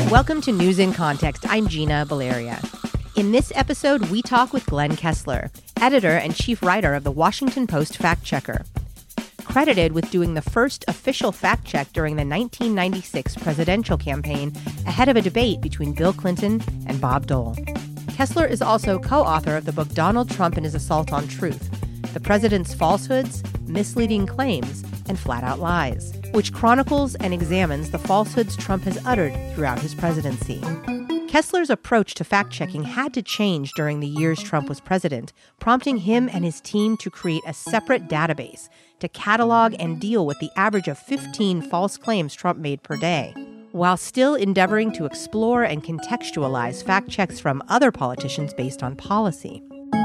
Welcome to News in Context. I'm Gina Valeria. In this episode, we talk with Glenn Kessler, editor and chief writer of the Washington Post Fact Checker. Credited with doing the first official fact check during the 1996 presidential campaign ahead of a debate between Bill Clinton and Bob Dole. Kessler is also co-author of the book Donald Trump and His Assault on Truth, The President's Falsehoods, Misleading Claims, and Flat-Out Lies, which chronicles and examines the falsehoods Trump has uttered throughout his presidency. Kessler's approach to fact-checking had to change during the years Trump was president, prompting him and his team to create a separate database to catalog and deal with the average of 15 false claims Trump made per day, while still endeavoring to explore and contextualize fact checks from other politicians based on policy.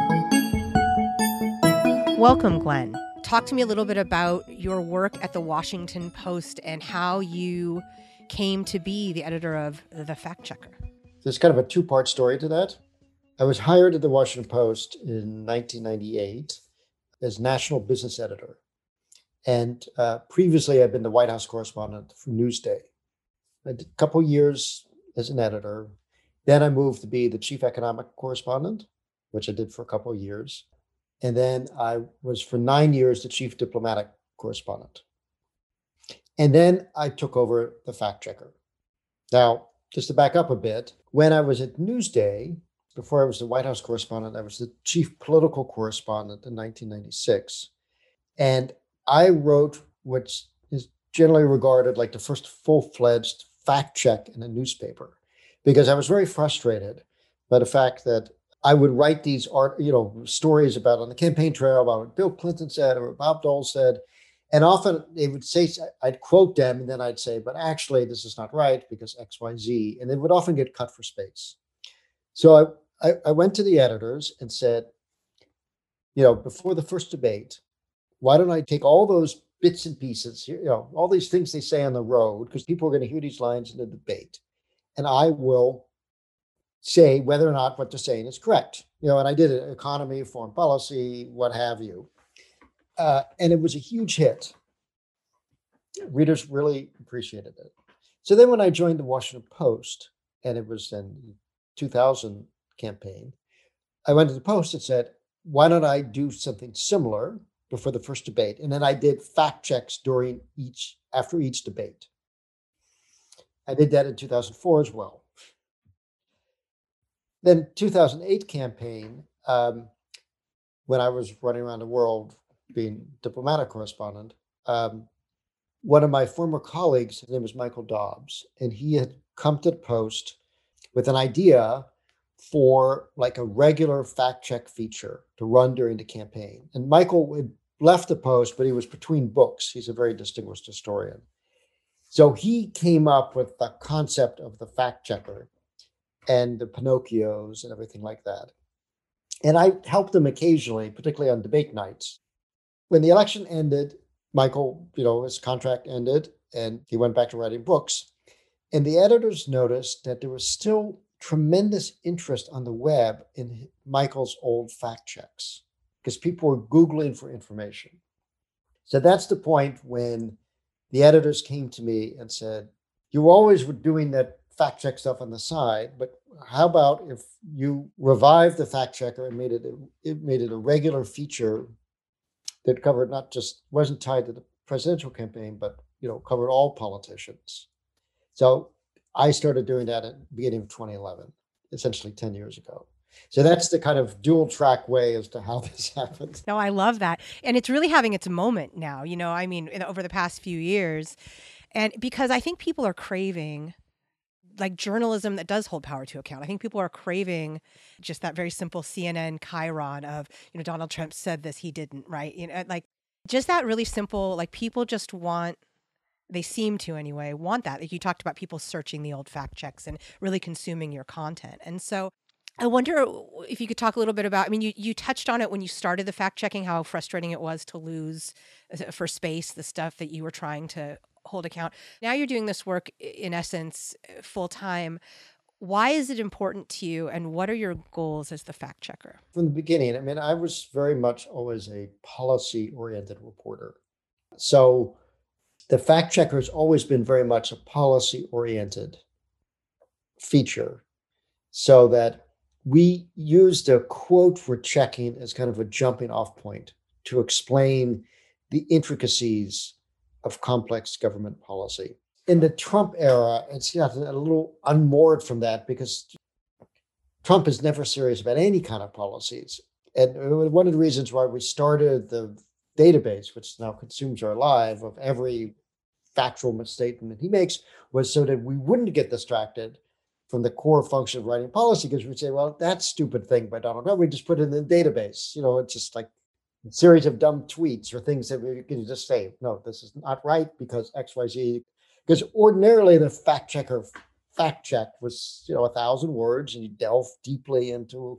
Welcome, Glenn. Talk to me a little bit about your work at the Washington Post and how you came to be the editor of the Fact Checker. There's kind of a two-part story to that. I was hired at the Washington Post in 1998 as national business editor. And previously, I'd been the White House correspondent for Newsday. I did a couple years as an editor. Then I moved to be the chief economic correspondent, which I did for a couple of years. And then I was for 9 years the chief diplomatic correspondent. And then I took over the Fact Checker. Now, just to back up a bit, when I was at Newsday, before I was the White House correspondent, I was the chief political correspondent in 1996. And I wrote what is generally regarded like the first full-fledged fact check in a newspaper, because I was very frustrated by the fact that I would write these stories about on the campaign trail about what Bill Clinton said or what Bob Dole said. And often they would say, I'd quote them, and then I'd say, but actually, this is not right because X, Y, Z. And they would often get cut for space. So I went to the editors and said, before the first debate, why don't I take all those bits and pieces, all these things they say on the road, because people are going to hear these lines in the debate, and I will say whether or not what they're saying is correct. And I did it, economy, foreign policy, what have you. And it was a huge hit. Readers really appreciated it. So then when I joined the Washington Post, and it was in the 2000 campaign, I went to the Post and said, why don't I do something similar before the first debate? And then I did fact checks after each debate. I did that in 2004 as well. Then 2008 campaign, when I was running around the world being diplomatic correspondent, one of my former colleagues, his name was Michael Dobbs, and he had come to the Post with an idea for like a regular fact check feature to run during the campaign. And Michael had left the Post, but he was between books. He's a very distinguished historian. So he came up with the concept of the fact checker and the Pinocchios and everything like that. And I helped him occasionally, particularly on debate nights. When the election ended, Michael, his contract ended and he went back to writing books. And the editors noticed that there was still tremendous interest on the web in Michael's old fact checks because people were Googling for information. So that's the point when the editors came to me and said, you always were doing that fact check stuff on the side, but how about if you revived the fact checker and made it a regular feature that covered wasn't tied to the presidential campaign, but covered all politicians. So I started doing that at the beginning of 2011, essentially 10 years ago. So that's the kind of dual track way as to how this happened. No, I love that. And it's really having its moment now, over the past few years. And because I think people are craving like journalism that does hold power to account. I think people are craving just that very simple CNN chyron of, Donald Trump said this, he didn't, right? Like just that really simple, like people just they seem to anyway, want that. Like you talked about people searching the old fact checks and really consuming your content. And so I wonder if you could talk a little bit about, you touched on it when you started the fact checking, how frustrating it was to lose for space, the stuff that you were trying to hold account. Now you're doing this work in essence full time. Why is it important to you and what are your goals as the fact checker? From the beginning, I was very much always a policy oriented reporter. So the fact checker has always been very much a policy oriented feature so that we used a quote we're checking as kind of a jumping off point to explain the intricacies of complex government policy. In the Trump era, it's a little unmoored from that because Trump is never serious about any kind of policies. And one of the reasons why we started the database, which now consumes our life, of every factual statement he makes, was so that we wouldn't get distracted from the core function of writing policy, because we'd say, well, that stupid thing by Donald Trump, we just put it in the database. It's just like a series of dumb tweets or things that we can just say, no, this is not right because XYZ. Because ordinarily the fact check was 1,000 words, and you delve deeply into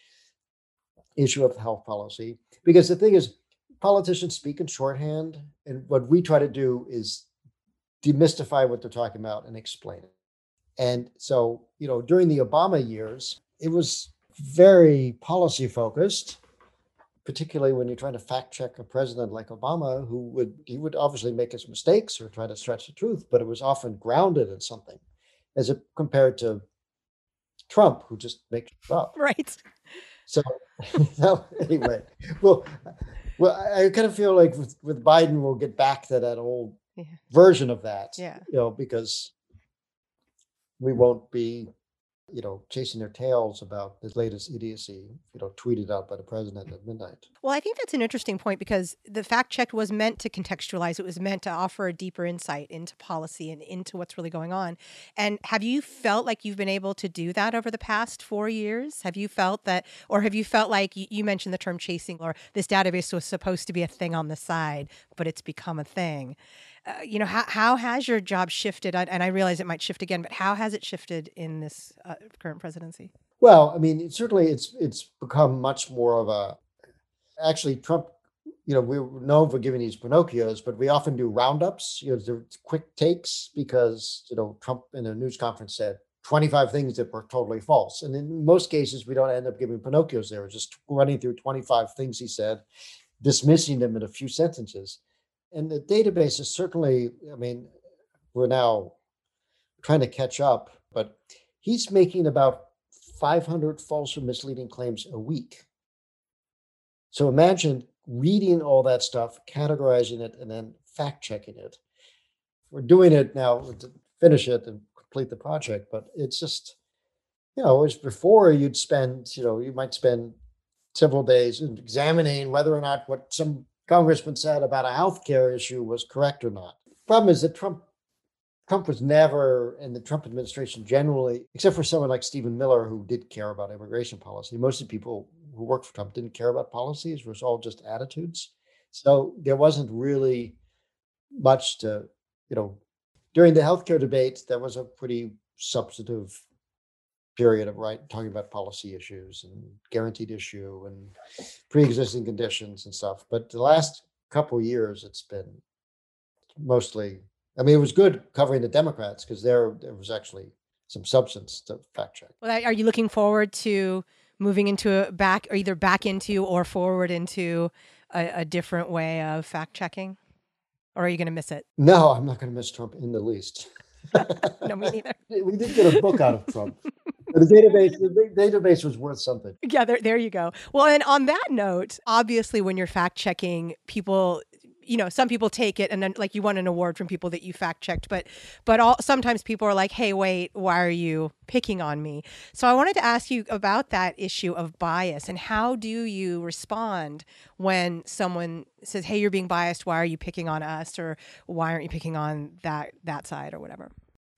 issue of health policy. Because the thing is, politicians speak in shorthand, and what we try to do is demystify what they're talking about and explain it. And so, during the Obama years, it was very policy focused, particularly when you're trying to fact check a president like Obama, he would obviously make his mistakes or try to stretch the truth, but it was often grounded in something, as compared to Trump, who just makes it up. Right. So, anyway, well, I kind of feel like with Biden, we'll get back to that old version of that, because we won't be, chasing their tails about the latest idiocy, tweeted out by the president at midnight. Well, I think that's an interesting point, because the fact check was meant to contextualize. It was meant to offer a deeper insight into policy and into what's really going on. And have you felt like you've been able to do that over the past 4 years? Have you felt that, or have you felt like you mentioned the term chasing, or this database was supposed to be a thing on the side, but it's become a thing? How has your job shifted? And I realize it might shift again, but how has it shifted in this current presidency? Well, I mean, certainly it's become much more of a, actually Trump, we're known for giving these Pinocchios, but we often do roundups, the quick takes, because, Trump in a news conference said 25 things that were totally false. And in most cases, we don't end up giving Pinocchios there. We're just running through 25 things he said, dismissing them in a few sentences. And the database is certainly, we're now trying to catch up, but he's making about 500 false or misleading claims a week. So imagine reading all that stuff, categorizing it, and then fact checking it. We're doing it now to finish it and complete the project, but it's just, as before you might spend several days examining whether or not what some congressman said about a healthcare issue was correct or not. Problem is that Trump was never, and the Trump administration generally, except for someone like Stephen Miller, who did care about immigration policy. Most of the people who worked for Trump didn't care about policies. It was all just attitudes. So there wasn't really much to, during the healthcare debate, that was a pretty substantive period of talking about policy issues and guaranteed issue and pre-existing conditions and stuff. But the last couple of years, it's been mostly, it was good covering the Democrats because there was actually some substance to fact check. Well, are you looking forward to moving into either back into or forward into a different way of fact checking? Or are you going to miss it? No, I'm not going to miss Trump in the least. No, me neither. We did get a book out of Trump. The database was worth something. Yeah, there you go. Well, and on that note, obviously when you're fact checking, people, some people take it and then like you won an award from people that you fact checked, but sometimes people are like, hey, wait, why are you picking on me? So I wanted to ask you about that issue of bias, and how do you respond when someone says, hey, you're being biased, why are you picking on us, or why aren't you picking on that side or whatever?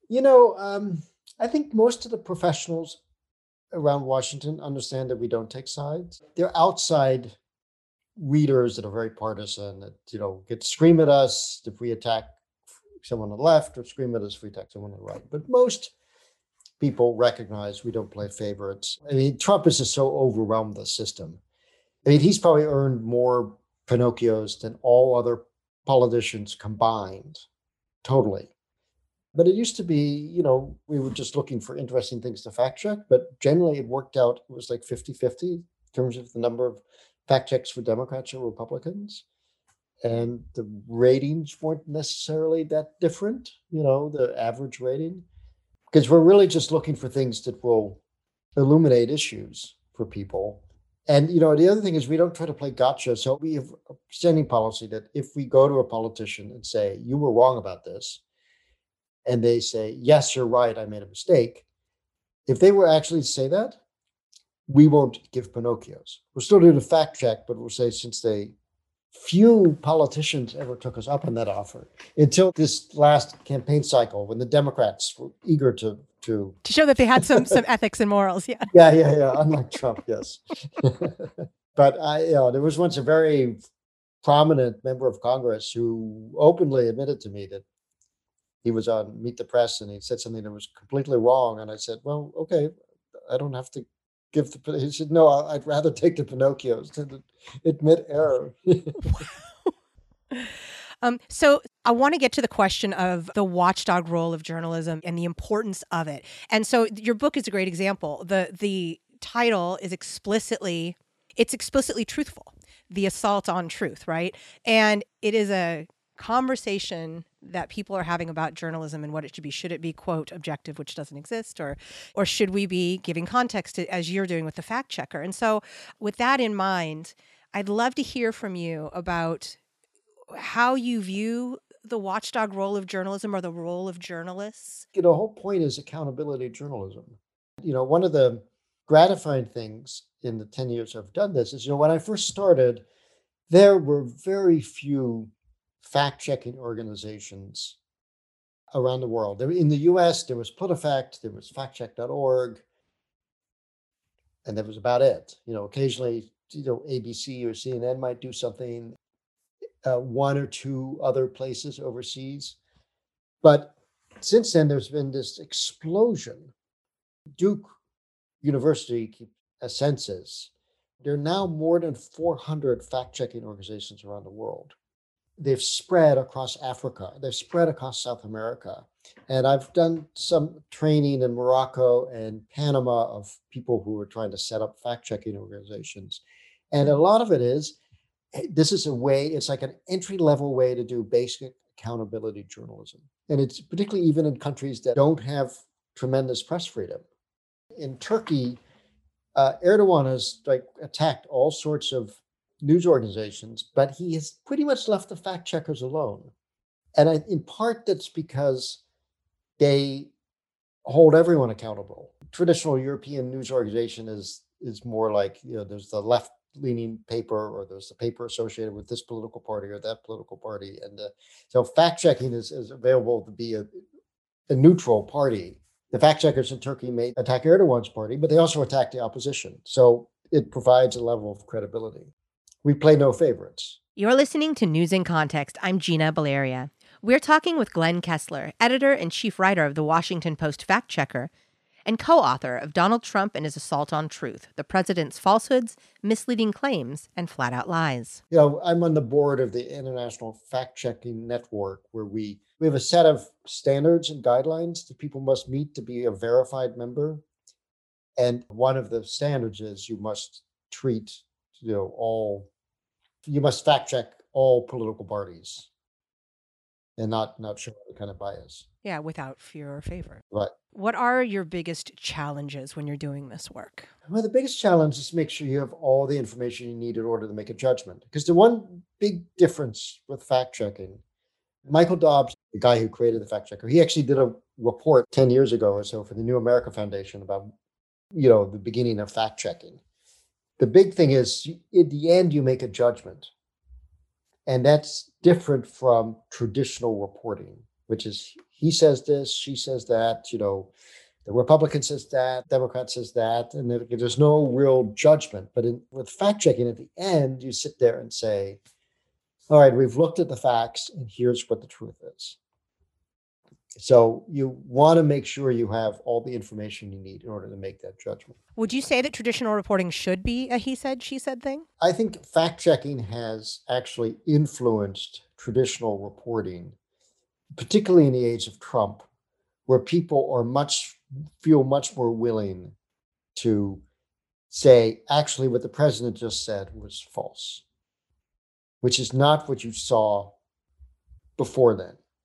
I think most of the professionals around Washington understand that we don't take sides. They're outside readers that are very partisan, that, scream at us if we attack someone on the left or scream at us if we attack someone on the right. But most people recognize we don't play favorites. Trump has just so overwhelmed the system. He's probably earned more Pinocchios than all other politicians combined, totally. But it used to be, we were just looking for interesting things to fact check, but generally it worked out. It was like 50-50 in terms of the number of fact checks for Democrats or Republicans. And the ratings weren't necessarily that different, the average rating. because we're really just looking for things that will illuminate issues for people. And, the other thing is we don't try to play gotcha. So we have a standing policy that if we go to a politician and say, you were wrong about this, and they say, yes, you're right, I made a mistake. If they were actually to say that, we won't give Pinocchios. We'll still do the fact check, but we'll say, since few politicians ever took us up on that offer until this last campaign cycle when the Democrats were eager to show that they had some ethics and morals. Yeah. Yeah. Unlike Trump, yes. But there was once a very prominent member of Congress who openly admitted to me that he was on Meet the Press and he said something that was completely wrong. And I said, well, okay, I don't have to give the. He said, no, I'd rather take the Pinocchios than admit error. So I want to get to the question of the watchdog role of journalism and the importance of it. And so your book is a great example. The title is explicitly truthful. The assault on truth, right? And it is a conversation that people are having about journalism and what it should be. Should it be, quote, objective, which doesn't exist, or should we be giving context to, as you're doing with the fact checker? And so with that in mind, I'd love to hear from you about how you view the watchdog role of journalism or the role of journalists. The whole point is accountability journalism. One of the gratifying things in the 10 years I've done this is, when I first started, there were very few fact-checking organizations around the world. In the US, there was PolitiFact, there was factcheck.org, and that was about it. Occasionally, ABC or CNN might do something, one or two other places overseas. But since then, there's been this explosion. Duke University keeps a census. There are now more than 400 fact-checking organizations around the world. They've spread across Africa. They've spread across South America. And I've done some training in Morocco and Panama of people who are trying to set up fact-checking organizations. And a lot of it is, this is a way, it's like an entry-level way to do basic accountability journalism. And it's particularly even in countries that don't have tremendous press freedom. In Turkey, Erdogan has attacked all sorts of news organizations, but he has pretty much left the fact checkers alone. And in part, that's because they hold everyone accountable. Traditional European news organization is more like, there's the left-leaning paper, or there's the paper associated with this political party or that political party. And so fact checking is available to be a neutral party. The fact checkers in Turkey may attack Erdogan's party, but they also attack the opposition. So it provides a level of credibility. We play no favorites. You're listening to News in Context. I'm Gina Baleria. We're talking with Glenn Kessler, editor and chief writer of the Washington Post Fact Checker, and co-author of Donald Trump and His Assault on Truth, The President's Falsehoods, Misleading Claims, and Flat-Out Lies. I'm on the board of the International Fact-Checking Network, where we have a set of standards and guidelines that people must meet to be a verified member. And one of the standards is you must treat, you must fact check all political parties and not show any kind of bias. Yeah, without fear or favor. Right. What are your biggest challenges when you're doing this work? Well, the biggest challenge is to make sure you have all the information you need in order to make a judgment. Because the one big difference with fact checking, Michael Dobbs, the guy who created the fact checker, he actually did a report 10 years ago or so for the New America Foundation about, the beginning of fact checking. The big thing is, at the end, you make a judgment. And that's different from traditional reporting, which is he says this, she says that, the Republican says that, Democrat says that, and there's no real judgment. But with fact checking, at the end, you sit there and say, all right, we've looked at the facts, and here's what the truth is. So you want to make sure you have all the information you need in order to make that judgment. Would you say that traditional reporting should be a he said, she said thing? I think fact-checking has actually influenced traditional reporting, particularly in the age of Trump, where people feel much more willing to say, actually, what the president just said was false, which is not what you saw before then.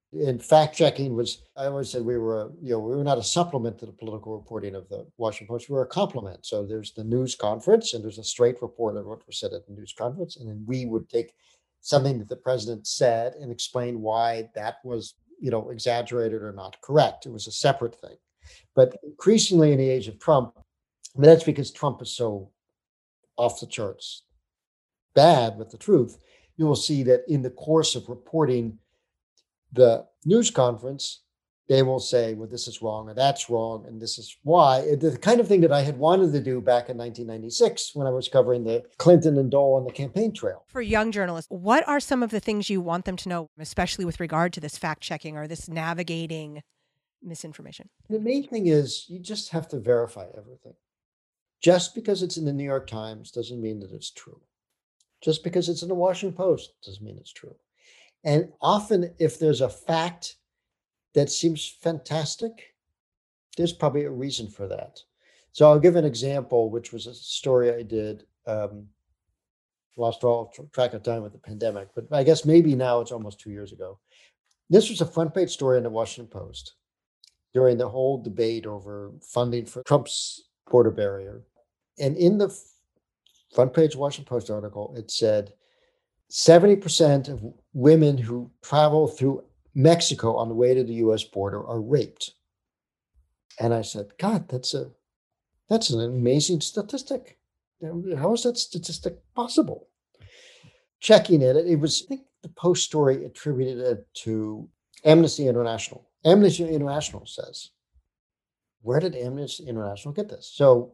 And fact checking was, I always said we were, we were not a supplement to the political reporting of the Washington Post. We were a complement. So there's the news conference and there's a straight report of what was said at the news conference. And then we would take something that the president said and explain why that was, exaggerated or not correct. It was a separate thing. But increasingly in the age of Trump, that's because Trump is so off the charts bad with the truth. You will see that in the course of reporting the news conference, they will say, well, this is wrong or that's wrong, and this is why. The kind of thing that I had wanted to do back in 1996 when I was covering the Clinton and Dole on the campaign trail. For young journalists, what are some of the things you want them to know, especially with regard to this fact-checking or this navigating misinformation? The main thing is you just have to verify everything. Just because it's in the New York Times doesn't mean that it's true. Just because it's in the Washington Post doesn't mean it's true. And often, if there's a fact that seems fantastic, there's probably a reason for that. So I'll give an example, which was a story I did, lost all track of time with the pandemic, but I guess maybe now it's almost 2 years ago. This was a front page story in the Washington Post during the whole debate over funding for Trump's border barrier. And in the front page Washington Post article, it said 70% of women who travel through Mexico on the way to the US border are raped. And I said, God, that's an amazing statistic. How is that statistic possible? Checking it was, I think the Post story attributed it to Amnesty International. Amnesty International says, where did Amnesty International get this? So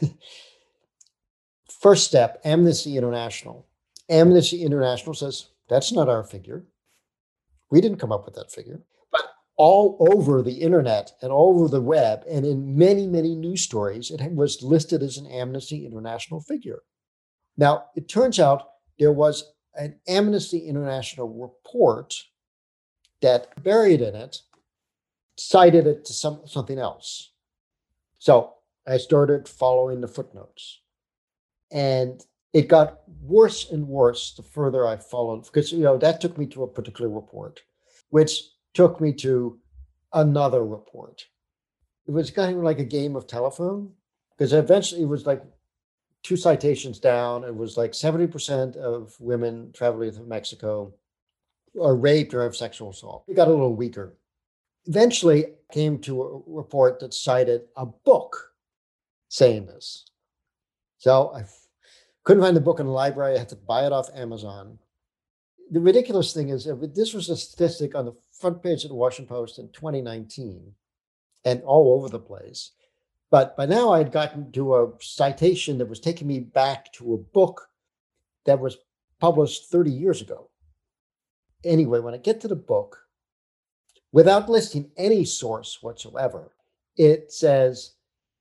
first step, Amnesty International. Amnesty International says, that's not our figure. We didn't come up with that figure. But all over the internet and all over the web and in many, many news stories, it was listed as an Amnesty International figure. Now, it turns out there was an Amnesty International report that buried in it, cited it to something else. So I started following the footnotes. And it got worse and worse the further I followed, because that took me to a particular report, which took me to another report. It was kind of like a game of telephone, because eventually it was like 2 citations down. It was like 70% of women traveling through Mexico are raped or have sexual assault. It got a little weaker. Eventually, I came to a report that cited a book saying this. So I couldn't find the book in the library. I had to buy it off Amazon. The ridiculous thing is, this was a statistic on the front page of the Washington Post in 2019 and all over the place. But by now I'd gotten to a citation that was taking me back to a book that was published 30 years ago. Anyway, when I get to the book, without listing any source whatsoever, it says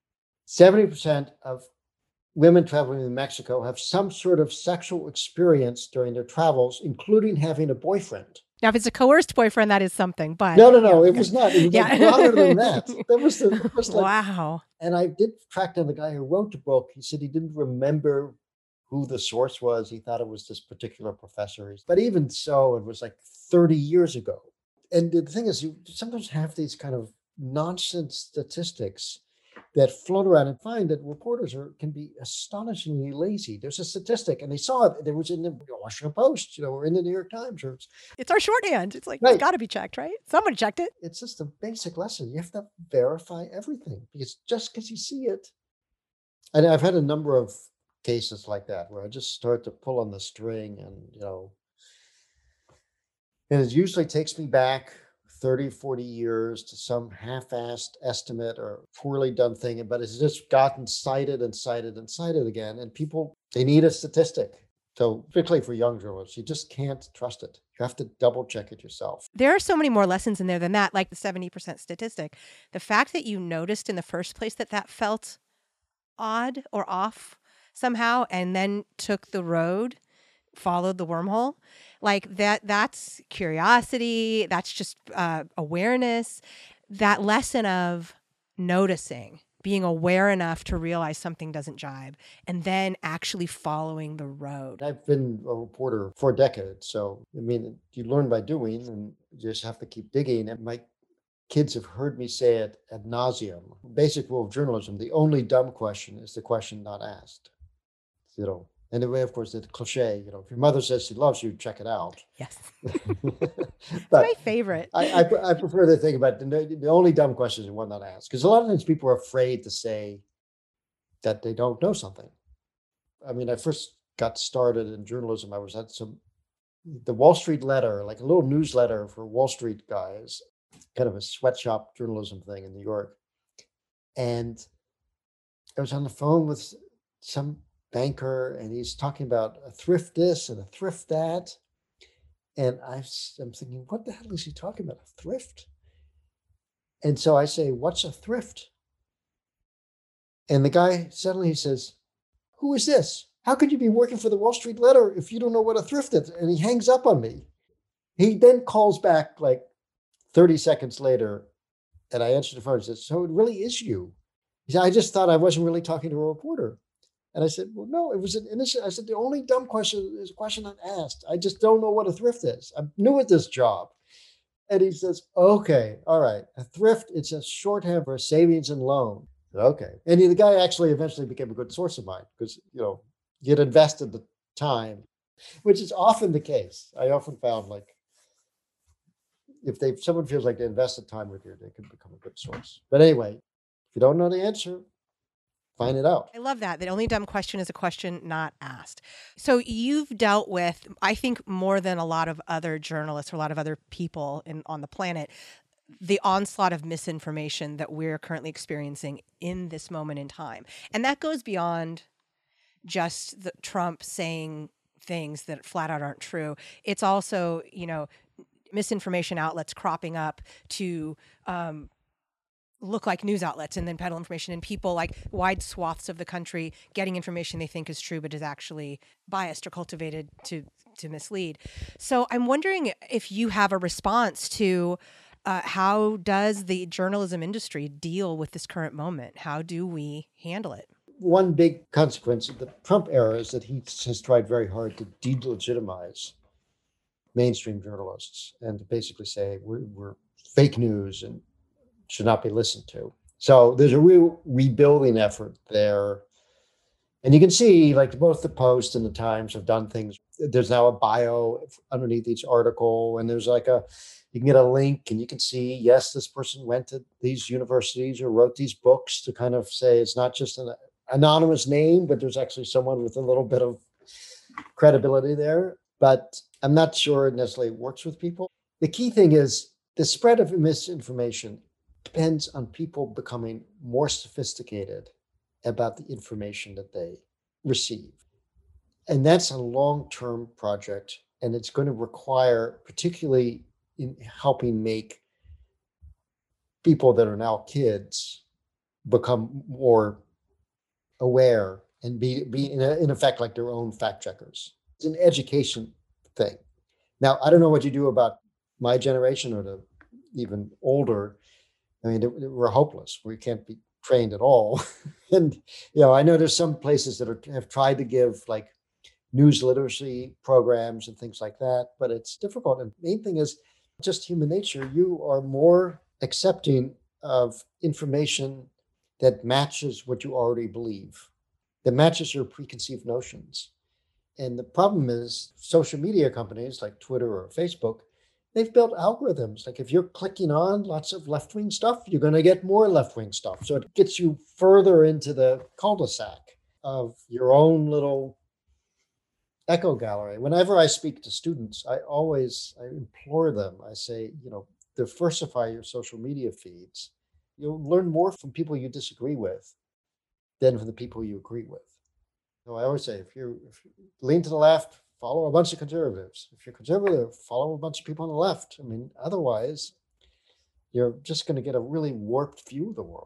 70% of women traveling to Mexico have some sort of sexual experience during their travels, including having a boyfriend. Now, if it's a coerced boyfriend, that is something, but... No, it was not. It was like broader than that. That was like, wow. And I did track down the guy who wrote the book. He said he didn't remember who the source was. He thought it was this particular professor. But even so, it was like 30 years ago. And the thing is, you sometimes have these kind of nonsense statistics that float around and find that reporters can be astonishingly lazy. There's a statistic, and they saw it. There was in the Washington Post, or in the New York Times. It's our shorthand. It's like, right. It's got to be checked, right? Someone checked it. It's just a basic lesson. You have to verify everything, because just because you see it. And I've had a number of cases like that where I just start to pull on the string and it usually takes me back 30, 40 years to some half-assed estimate or poorly done thing, but it's just gotten cited and cited and cited again. And people, they need a statistic. So particularly for young journalists, you just can't trust it. You have to double check it yourself. There are so many more lessons in there than that, like the 70% statistic. The fact that you noticed in the first place that felt odd or off somehow, and then took the road, followed the wormhole, like that's curiosity. That's just awareness. That lesson of noticing being aware enough to realize something doesn't jibe, and then actually following the road. I've been a reporter for decades. So, I mean, you learn by doing and you just have to keep digging. And my kids have heard me say it ad nauseum. Basic rule of journalism: the only dumb question is the question not asked. And the way, of course, the cliche, if your mother says she loves you, check it out. Yes. It's my favorite. I prefer to think about the only dumb question is the one not asked. Because a lot of times people are afraid to say that they don't know something. I mean, I first got started in journalism. I was at the Wall Street Letter, like a little newsletter for Wall Street guys, kind of a sweatshop journalism thing in New York. And I was on the phone with some banker, and he's talking about a thrift this and a thrift that. And I'm thinking, what the hell is he talking about? A thrift? And so I say, what's a thrift? And the guy suddenly says, who is this? How could you be working for the Wall Street Letter if you don't know what a thrift is? And he hangs up on me. He then calls back like 30 seconds later, and I answered the phone and said, so it really is you? He said, I just thought I wasn't really talking to a reporter. And I said, well, no, it was an innocent. I said, the only dumb question is a question unasked. I just don't know what a thrift is. I'm new at this job. And he says, okay, all right. A thrift, it's a shorthand for savings and loan. Okay. And the guy actually eventually became a good source of mine because, you'd invested the time, which is often the case. I often found like, if someone feels like they invested time with you, they can become a good source. But anyway, if you don't know the answer, find it out. I love that. The only dumb question is a question not asked. So you've dealt with, I think, more than a lot of other journalists or a lot of other people on the planet, the onslaught of misinformation that we're currently experiencing in this moment in time. And that goes beyond just Trump saying things that flat out aren't true. It's also, misinformation outlets cropping up to look like news outlets and then peddle information, and people like wide swaths of the country getting information they think is true but is actually biased or cultivated to mislead. So I'm wondering if you have a response to how does the journalism industry deal with this current moment? How do we handle it? One big consequence of the Trump era is that he has tried very hard to delegitimize mainstream journalists and to basically say we're fake news and should not be listened to. So there's a real rebuilding effort there. And you can see like both the Post and the Times have done things. There's now a bio underneath each article, and there's you can get a link and you can see, yes, this person went to these universities or wrote these books to kind of say it's not just an anonymous name, but there's actually someone with a little bit of credibility there. But I'm not sure it necessarily works with people. The key thing is the spread of misinformation depends on people becoming more sophisticated about the information that they receive. And that's a long-term project. And it's going to require, particularly in helping make people that are now kids become more aware and be in effect like their own fact checkers. It's an education thing. Now, I don't know what you do about my generation or the even older. I mean, we're hopeless. We can't be trained at all. And, I know there's some places that have tried to give like news literacy programs and things like that, but it's difficult. And the main thing is just human nature. You are more accepting of information that matches what you already believe, that matches your preconceived notions. And the problem is social media companies like Twitter or Facebook, they've built algorithms. Like if you're clicking on lots of left-wing stuff, you're going to get more left-wing stuff. So it gets you further into the cul-de-sac of your own little echo gallery. Whenever I speak to students, I implore them. I say, diversify your social media feeds. You'll learn more from people you disagree with than from the people you agree with. So I always say, if you lean to the left, follow a bunch of conservatives. If you're conservative, follow a bunch of people on the left. I mean, otherwise, you're just going to get a really warped view of the world.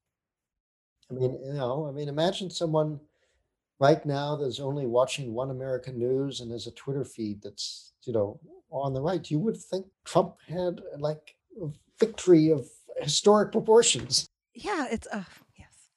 I mean, imagine someone right now that's only watching One American News and there's a Twitter feed that's, on the right. You would think Trump had like a victory of historic proportions. Yeah, it's yes.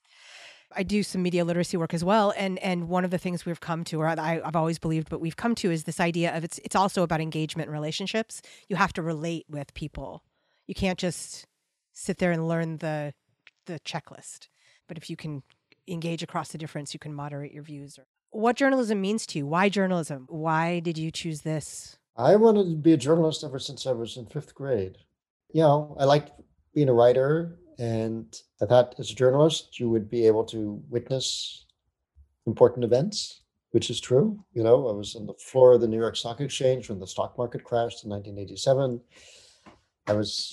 I do some media literacy work as well. And one of the things we've come to, or I've always believed, but we've come to, is this idea of it's also about engagement and relationships. You have to relate with people. You can't just sit there and learn the checklist. But if you can engage across the difference, you can moderate your views. What journalism means to you? Why journalism? Why did you choose this? I wanted to be a journalist ever since I was in 5th grade. I liked being a writer, and I thought as a journalist, you would be able to witness important events, which is true. I was on the floor of the New York Stock Exchange when the stock market crashed in 1987. I was,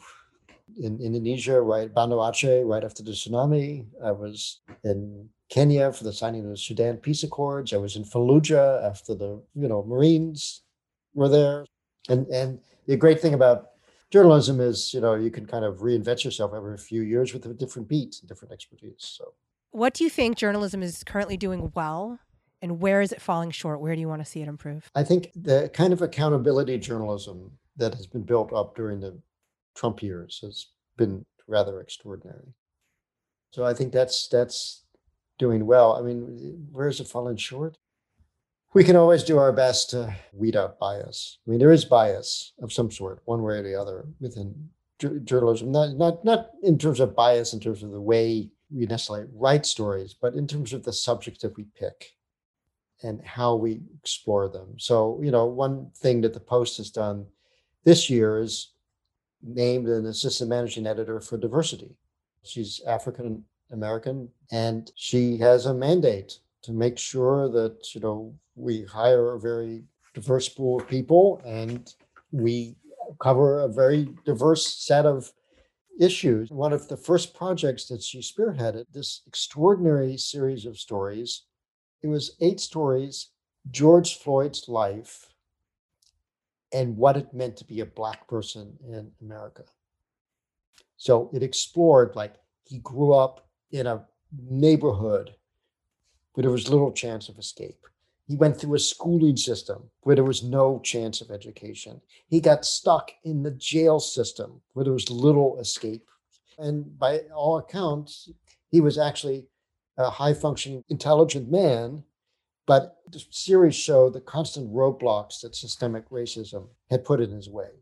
in Indonesia, Banda Aceh, right after the tsunami. I was in Kenya for the signing of the Sudan peace accords. I was in Fallujah after the, Marines were there. And the great thing about journalism is, you can kind of reinvent yourself every few years with a different beat and different expertise. So, what do you think journalism is currently doing well, and where is it falling short? Where do you want to see it improve? I think the kind of accountability journalism that has been built up during the Trump years has been rather extraordinary. So I think that's doing well. I mean, where is it falling short? We can always do our best to weed out bias. I mean, there is bias of some sort, one way or the other, within journalism. Not in terms of bias, in terms of the way we necessarily write stories, but in terms of the subjects that we pick and how we explore them. So, one thing that the Post has done this year is named an assistant managing editor for diversity. She's African American, and she has a mandate to make sure that, we hire a very diverse pool of people and we cover a very diverse set of issues. One of the first projects that she spearheaded, this extraordinary series of stories, it was 8 stories, George Floyd's life and what it meant to be a Black person in America. So it explored, he grew up in a neighborhood where there was little chance of escape. He went through a schooling system where there was no chance of education. He got stuck in the jail system where there was little escape. And by all accounts, he was actually a high-functioning, intelligent man, but the series showed the constant roadblocks that systemic racism had put in his way.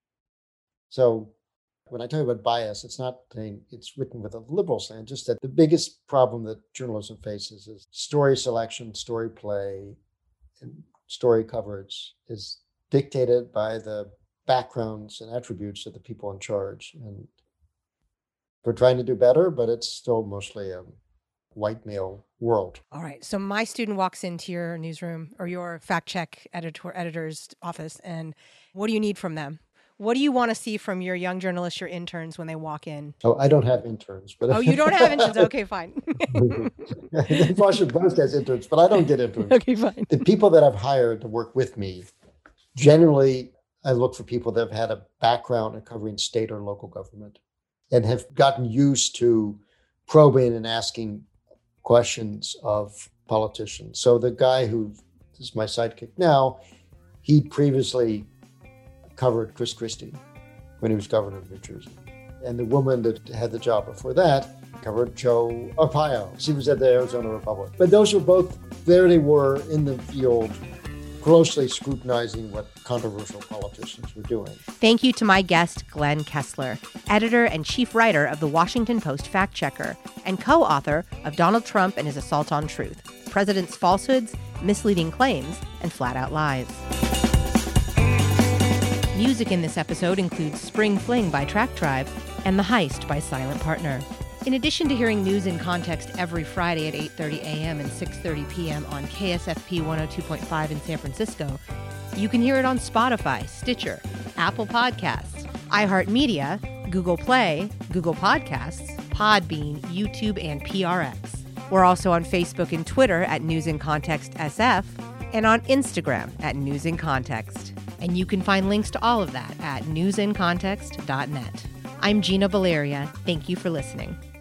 So when I talk about bias, it's not saying it's written with a liberal slant, just that the biggest problem that journalism faces is story selection, story play, and story coverage is dictated by the backgrounds and attributes of the people in charge. And we're trying to do better, but it's still mostly a white male world. All right. So my student walks into your newsroom or your fact check editor's office, and what do you need from them? What do you want to see from your young journalists, your interns, when they walk in? Oh, I don't have interns. But you don't have interns? Okay, fine. The Washington Post has interns, but I don't get interns. Okay, fine. The people that I've hired to work with me, generally, I look for people that have had a background in covering state or local government and have gotten used to probing and asking questions of politicians. So the guy who is my sidekick now, he previously covered Chris Christie when he was governor of New Jersey. And the woman that had the job before that covered Joe Arpaio. She was at the Arizona Republic. But those were both, there they were in the field, closely scrutinizing what controversial politicians were doing. Thank you to my guest, Glenn Kessler, editor and chief writer of the Washington Post Fact Checker and co-author of Donald Trump and His Assault on Truth, President's Falsehoods, Misleading Claims, and Flat Out Lies. Music in this episode includes Spring Fling by Track Tribe and The Heist by Silent Partner. In addition to hearing News in Context every Friday at 8:30 a.m. and 6:30 p.m. on KSFP 102.5 in San Francisco, you can hear it on Spotify, Stitcher, Apple Podcasts, iHeartMedia, Google Play, Google Podcasts, Podbean, YouTube, and PRX. We're also on Facebook and Twitter at News in Context SF and on Instagram at News in Context. And you can find links to all of that at newsincontext.net. I'm Gina Valeria. Thank you for listening.